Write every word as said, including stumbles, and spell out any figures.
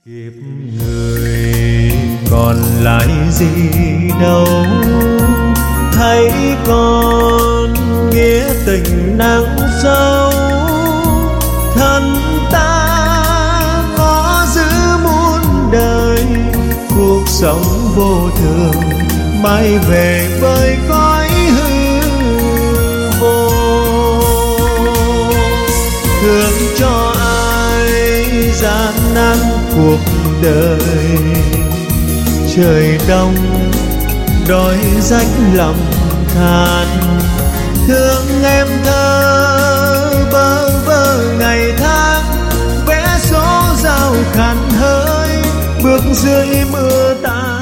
Kiếp người còn lại gì đâu, thấy con nghĩa tình nặng sâu. Thân ta có giữ muôn đời, cuộc sống vô thường mãi về với cõi hư vô. Thương cho ai gian nan cuộc đời, trời đông đói rách lòng than. Thương em thơ bơ vơ ngày tháng, vẽ số giao khăn hơi bước dưới mưa tàn.